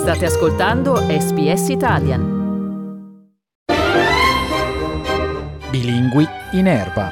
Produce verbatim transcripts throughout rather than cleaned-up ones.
State ascoltando S B S Italian. Bilingui in erba.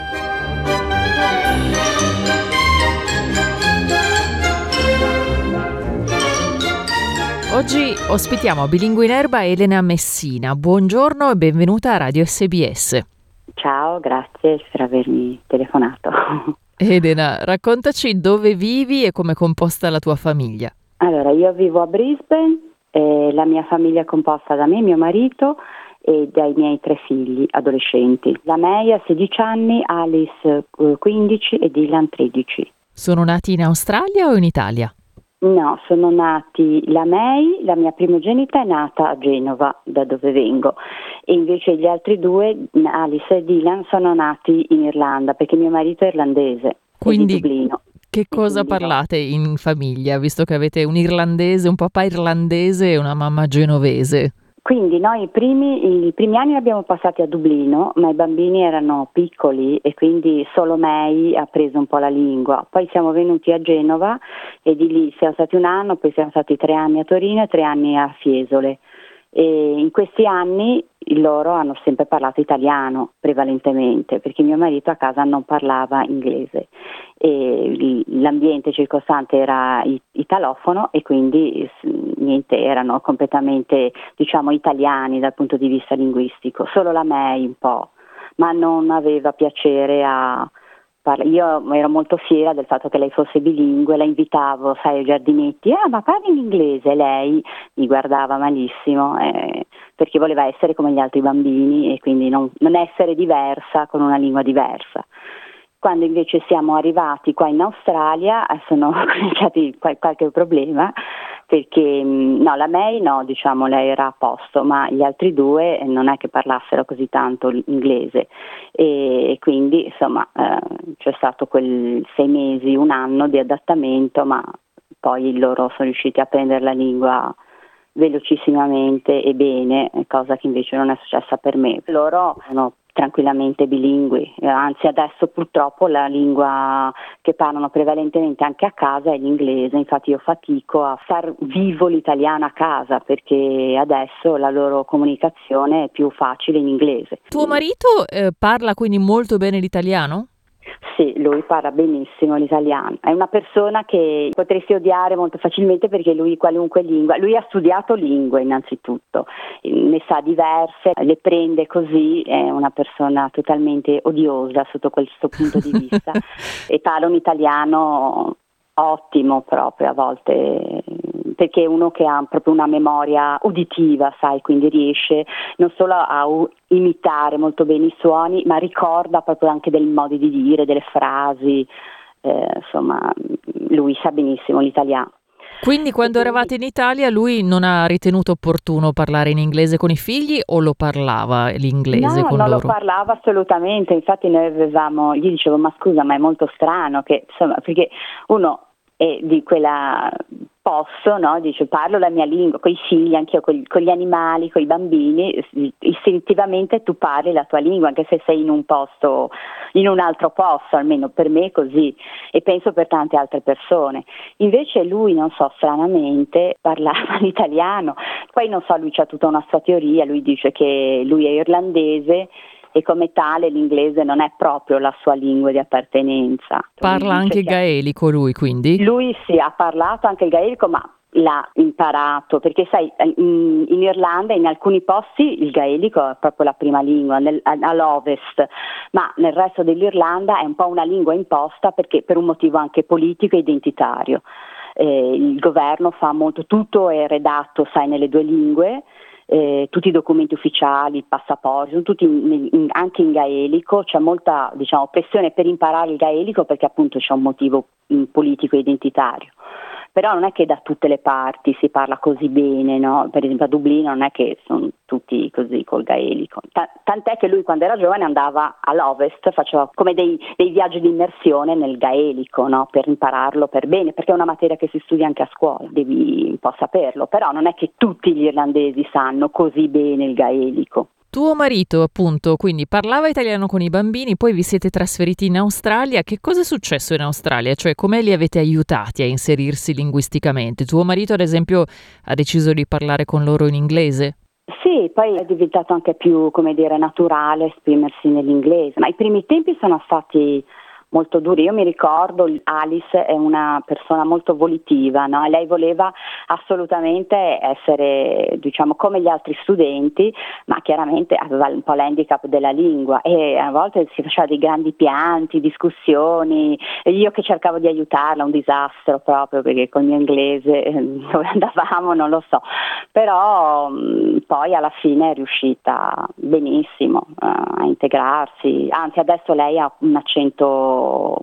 Oggi ospitiamo a Bilingui in erba Elena Messina. Buongiorno e benvenuta a Radio S B S. Ciao, grazie per avermi telefonato. Elena, raccontaci dove vivi e come è composta la tua famiglia. Allora, io vivo a Brisbane, eh, la mia famiglia è composta da me, mio marito e dai miei tre figli adolescenti. La May ha sedici anni, Alice quindici e Dylan tredici. Sono nati in Australia o in Italia? No, sono nati, la May, la mia primogenita, è nata a Genova, da dove vengo, e invece gli altri due, Alice e Dylan, sono nati in Irlanda, perché mio marito è irlandese. Quindi, è di Dublino. Che cosa parlate in famiglia, visto che avete un irlandese, un papà irlandese e una mamma genovese? Quindi noi i primi, i primi anni li abbiamo passati a Dublino, ma i bambini erano piccoli e quindi solo May ha preso un po' la lingua. Poi siamo venuti a Genova e di lì siamo stati un anno, poi siamo stati tre anni a Torino e tre anni a Fiesole. E in questi anni loro hanno sempre parlato italiano prevalentemente, perché mio marito a casa non parlava inglese e l'ambiente circostante era italofono e quindi niente, erano completamente, diciamo, italiani dal punto di vista linguistico. Solo la May un po', ma non aveva piacere a parlare. Io ero molto fiera del fatto che lei fosse bilingue, la invitavo, sai, ai giardinetti, ah ma parli in inglese? Lei mi guardava malissimo eh, perché voleva essere come gli altri bambini e quindi non, non essere diversa con una lingua diversa. Quando invece siamo arrivati qua in Australia sono cominciati qualche problema, perché no, la May no, diciamo, lei era a posto, ma gli altri due non è che parlassero così tanto l'inglese e quindi insomma eh, c'è stato quel sei mesi, un anno di adattamento, ma poi loro sono riusciti a prendere la lingua velocissimamente e bene, cosa che invece non è successa per me. Loro sono tranquillamente bilingui, anzi adesso purtroppo la lingua che parlano prevalentemente anche a casa è l'inglese, infatti io fatico a far vivo l'italiano a casa perché adesso la loro comunicazione è più facile in inglese. Tuo marito eh, parla quindi molto bene l'italiano? Sì, lui parla benissimo l'italiano, è una persona che potresti odiare molto facilmente perché lui qualunque lingua, lui ha studiato lingue innanzitutto, ne sa diverse, le prende così, è una persona totalmente odiosa sotto questo punto di vista e parla un italiano ottimo proprio a volte, perché è uno che ha proprio una memoria uditiva, sai, quindi riesce non solo a imitare molto bene i suoni, ma ricorda proprio anche dei modi di dire, delle frasi, eh, insomma, lui sa benissimo l'italiano. Quindi quando eravate in Italia lui non ha ritenuto opportuno parlare in inglese con i figli o lo parlava l'inglese no, con loro? No, non loro? lo parlava assolutamente, infatti noi avevamo, gli dicevo ma scusa ma è molto strano che insomma perché uno è di quella posto, no? Dice parlo la mia lingua, con i figli, anche io con, con gli animali, con i bambini, istintivamente tu parli la tua lingua anche se sei in un posto, in un altro posto, almeno per me è così e penso per tante altre persone. Invece lui, non so, stranamente parlava l'italiano, poi non so, lui c'ha tutta una sua teoria, lui dice che lui è irlandese e come tale l'inglese non è proprio la sua lingua di appartenenza. Parla anche il gaelico lui, quindi? Lui sì, ha parlato anche il gaelico, ma l'ha imparato, perché sai, in, in Irlanda in alcuni posti il gaelico è proprio la prima lingua, nel, all'ovest, ma nel resto dell'Irlanda è un po' una lingua imposta perché per un motivo anche politico e identitario. Eh, il governo fa molto, tutto è redatto, sai, nelle due lingue. Eh, tutti i documenti ufficiali, i passaporti, sono tutti in, in, anche in gaelico, c'è molta, diciamo, pressione per imparare il gaelico perché appunto c'è un motivo in, politico e identitario. Però non è che da tutte le parti si parla così bene, no? Per esempio a Dublino non è che sono tutti così col gaelico. T- tant'è che lui quando era giovane andava all'ovest, faceva come dei, dei viaggi di immersione nel gaelico, no? Per impararlo per bene, perché è una materia che si studia anche a scuola, devi un po' saperlo. Però non è che tutti gli irlandesi sanno così bene il gaelico. Tuo marito, appunto, quindi parlava italiano con i bambini, poi vi siete trasferiti in Australia. Che cosa è successo in Australia? Cioè, come li avete aiutati a inserirsi linguisticamente? Tuo marito, ad esempio, ha deciso di parlare con loro in inglese? Sì, poi è diventato anche più, come dire, naturale esprimersi nell'inglese, ma i primi tempi sono stati molto duri. Io mi ricordo, Alice è una persona molto volitiva, no? E lei voleva assolutamente essere, diciamo, come gli altri studenti, ma chiaramente aveva un po' l'handicap della lingua e a volte si faceva dei grandi pianti, discussioni, e io che cercavo di aiutarla, un disastro proprio, perché con il mio inglese eh, dove andavamo non lo so, però mh, poi alla fine è riuscita benissimo uh, a integrarsi, anzi adesso lei ha un accento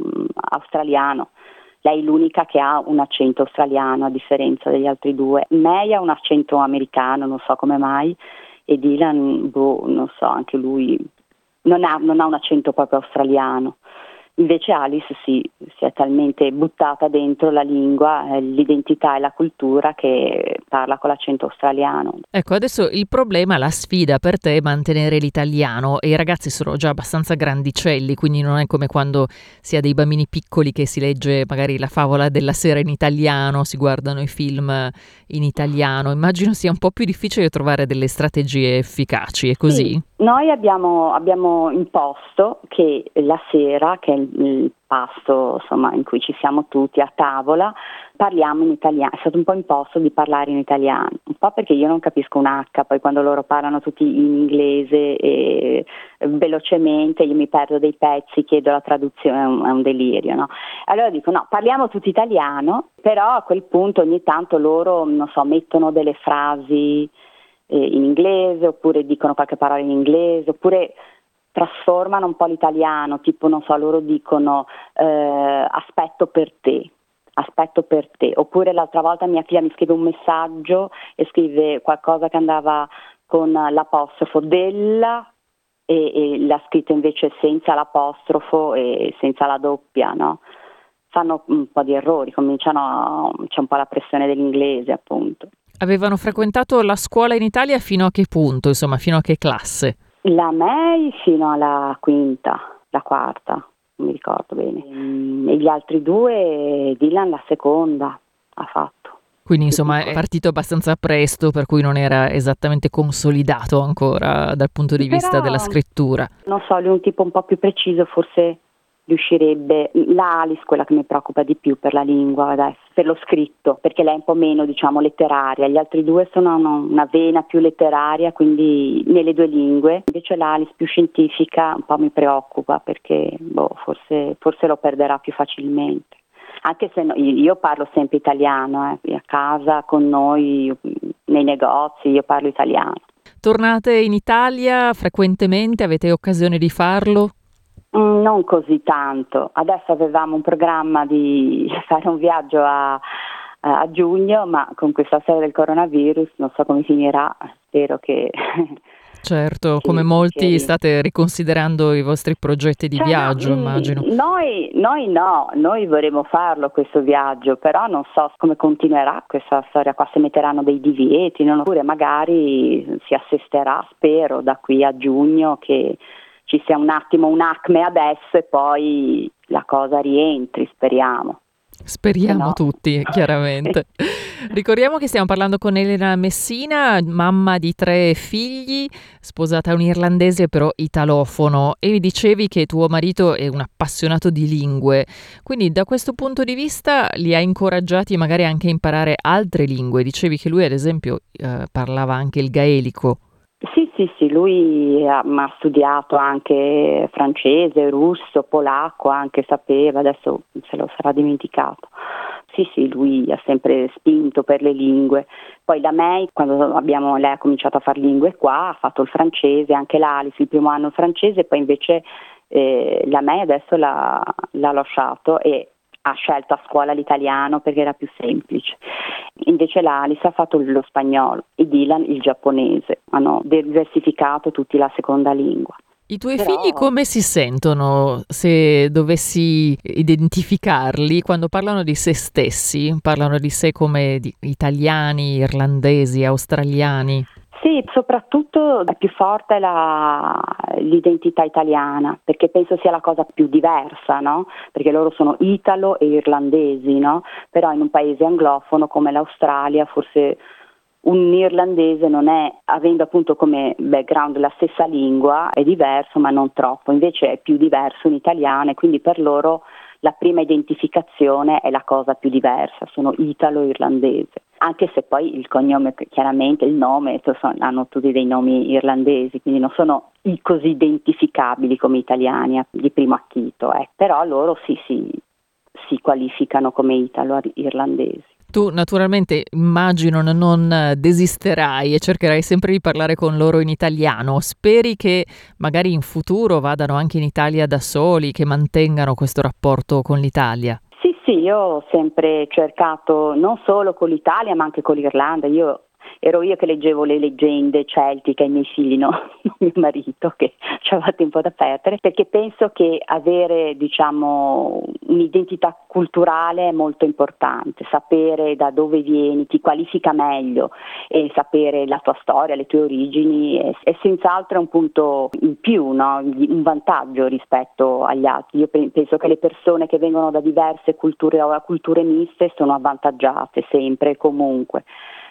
australiano, lei è l'unica che ha un accento australiano a differenza degli altri due. May ha un accento americano, non so come mai, e Dylan, boh, non so, anche lui non ha, non ha un accento proprio australiano. Invece Alice sì, si è talmente buttata dentro la lingua, eh, l'identità e la cultura che parla con l'accento australiano. Ecco, adesso il problema, la sfida per te è mantenere l'italiano, e i ragazzi sono già abbastanza grandicelli, quindi non è come quando si ha dei bambini piccoli che si legge magari la favola della sera in italiano, si guardano i film in italiano. Immagino sia un po' più difficile trovare delle strategie efficaci, è così? Sì. Noi abbiamo, abbiamo imposto che la sera, che è il, il pasto insomma in cui ci siamo tutti a tavola, parliamo in italiano. È stato un po' imposto di parlare in italiano, un po' perché io non capisco un H, poi quando loro parlano tutti in inglese e velocemente io mi perdo dei pezzi, chiedo la traduzione, è un, è un delirio, no? Allora dico no, parliamo tutti italiano, però a quel punto ogni tanto loro, non so, mettono delle frasi in inglese, oppure dicono qualche parola in inglese, oppure trasformano un po' l'italiano, tipo non so, loro dicono eh, aspetto per te, aspetto per te, oppure l'altra volta mia figlia mi scrive un messaggio e scrive qualcosa che andava con l'apostrofo della e, e l'ha scritto invece senza l'apostrofo e senza la doppia, no? Fanno un po' di errori, cominciano, c'è un po' la pressione dell'inglese appunto. Avevano frequentato la scuola in Italia fino a che punto, insomma, fino a che classe? La May fino alla quinta, la quarta, non mi ricordo bene. E gli altri due, Dylan la seconda ha fatto. Quindi insomma è partito abbastanza presto, per cui non era esattamente consolidato ancora dal punto di vista Però, della scrittura. Non so, lui è un tipo un po' più preciso, forse riuscirebbe. La Alice, quella che mi preoccupa di più per la lingua adesso, per lo scritto, perché lei è un po' meno, diciamo, letteraria. Gli altri due sono una vena più letteraria, quindi nelle due lingue. Invece l'Alice più scientifica un po' mi preoccupa, perché boh, forse, forse lo perderà più facilmente. Anche se no, io parlo sempre italiano, eh, a casa, con noi, nei negozi, io parlo italiano. Tornate in Italia frequentemente? Avete occasione di farlo? Mm, non così tanto. Adesso avevamo un programma di fare un viaggio a, a giugno, ma con questa storia del coronavirus non so come finirà, spero che... Certo, sì, come molti sì. State riconsiderando i vostri progetti di cioè, viaggio, no, immagino. Noi, noi no, noi vorremmo farlo questo viaggio, però non so come continuerà questa storia qua, se metteranno dei divieti, non, oppure magari si assesterà, spero, da qui a giugno che ci sia un attimo un acme adesso e poi la cosa rientri, speriamo. Speriamo no. tutti, chiaramente. Ricordiamo che stiamo parlando con Elena Messina, mamma di tre figli, sposata a un irlandese però italofono, e mi dicevi che tuo marito è un appassionato di lingue, quindi da questo punto di vista li ha incoraggiati magari anche a imparare altre lingue. Dicevi che lui ad esempio eh, parlava anche il gaelico. Sì, sì, sì, lui ha, ha studiato anche francese, russo, polacco, anche sapeva, adesso se lo sarà dimenticato. Sì, sì, lui ha sempre spinto per le lingue. Poi da me, quando abbiamo, lei ha cominciato a fare lingue qua, ha fatto il francese, anche l'Alice il primo anno il francese, poi invece eh, la me adesso l'ha, l'ha lasciato e ha scelto a scuola l'italiano perché era più semplice. Invece l'Alice ha fatto lo spagnolo e Dylan il giapponese, hanno diversificato tutti la seconda lingua. I tuoi Però... figli come si sentono se dovessi identificarli quando parlano di se stessi? Parlano di sé come di italiani, irlandesi, australiani? Sì, Sì, soprattutto è più forte la, l'identità italiana, perché penso sia la cosa più diversa, no? Perché loro sono italo e irlandesi, no? Però in un paese anglofono come l'Australia forse un irlandese non è, avendo appunto come background la stessa lingua, è diverso ma non troppo, invece è più diverso un italiano e quindi per loro la prima identificazione è la cosa più diversa, sono italo-irlandese. Anche se poi il cognome, chiaramente il nome, sono, hanno tutti dei nomi irlandesi, quindi non sono così identificabili come italiani di primo acchito, eh. Però loro sì, sì, si qualificano come italo-irlandesi. Tu naturalmente immagino non desisterai e cercherai sempre di parlare con loro in italiano. Speri che magari in futuro vadano anche in Italia da soli, che mantengano questo rapporto con l'Italia? Sì, sì, io ho sempre cercato non solo con l'Italia ma anche con l'Irlanda. Io ero io che leggevo le leggende celtiche ai miei figli, no? Mio marito, che c'aveva tempo da perdere, perché penso che avere, diciamo, un'identità culturale è molto importante, sapere da dove vieni ti qualifica meglio e sapere la tua storia, le tue origini è, è senz'altro un punto in più, no? Un vantaggio rispetto agli altri. Io penso che le persone che vengono da diverse culture o culture miste sono avvantaggiate sempre e comunque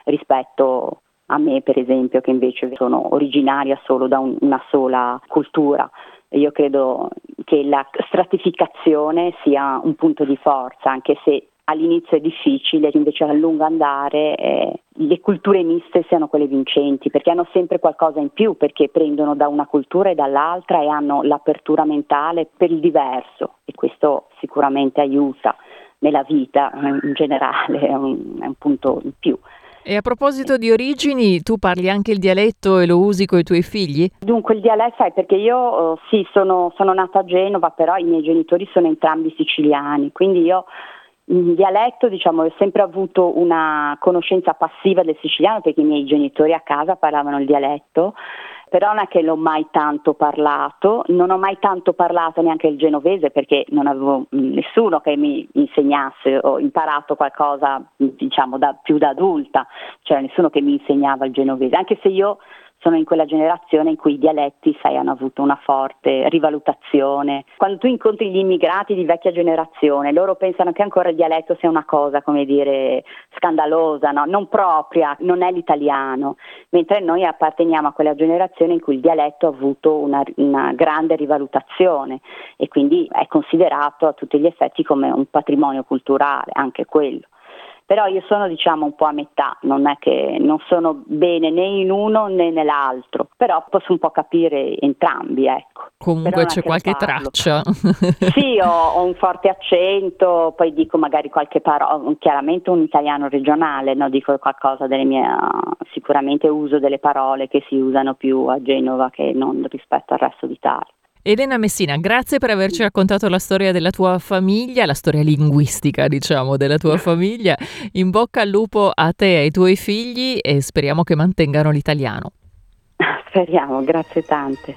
rispetto a me, per esempio, che invece sono originaria solo da un, una sola cultura. Io credo che la stratificazione sia un punto di forza, anche se all'inizio è difficile, invece a lungo andare eh, le culture miste siano quelle vincenti, perché hanno sempre qualcosa in più, perché prendono da una cultura e dall'altra e hanno l'apertura mentale per il diverso, e questo sicuramente aiuta nella vita in generale, è un, è un punto in più. E a proposito di origini, tu parli anche il dialetto e lo usi con i tuoi figli? Dunque il dialetto, sai, perché io uh, sì, sono, sono nata a Genova, però i miei genitori sono entrambi siciliani, quindi io in dialetto, diciamo, ho sempre avuto una conoscenza passiva del siciliano, perché i miei genitori a casa parlavano il dialetto, però non è che l'ho mai tanto parlato, non ho mai tanto parlato neanche il genovese, perché non avevo nessuno che mi insegnasse, ho imparato qualcosa, diciamo, da, più da adulta, cioè nessuno che mi insegnava il genovese, anche se io sono in quella generazione in cui i dialetti, sai, hanno avuto una forte rivalutazione. Quando tu incontri gli immigrati di vecchia generazione, loro pensano che ancora il dialetto sia una cosa, come dire, scandalosa, no? Non propria, non è l'italiano, mentre noi apparteniamo a quella generazione in cui il dialetto ha avuto una, una grande rivalutazione e quindi è considerato a tutti gli effetti come un patrimonio culturale, anche quello. Però io sono, diciamo, un po' a metà, non è che non sono bene né in uno né nell'altro, però posso un po' capire entrambi, ecco. Comunque c'è qualche traccia. Sì, ho, ho un forte accento, poi dico magari qualche parola, chiaramente un italiano regionale, no? Dico qualcosa delle mie, sicuramente uso delle parole che si usano più a Genova che non rispetto al resto d'Italia. Elena Messina, grazie per averci raccontato la storia della tua famiglia, la storia linguistica, diciamo, della tua famiglia. In bocca al lupo a te e ai tuoi figli e speriamo che mantengano l'italiano. Speriamo, grazie tante.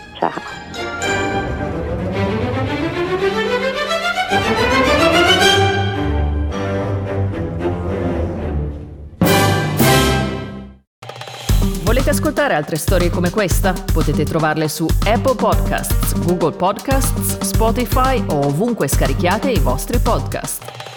Ciao. Volete ascoltare altre storie come questa? Potete trovarle su Apple Podcasts, Google Podcasts, Spotify o ovunque scarichiate i vostri podcast.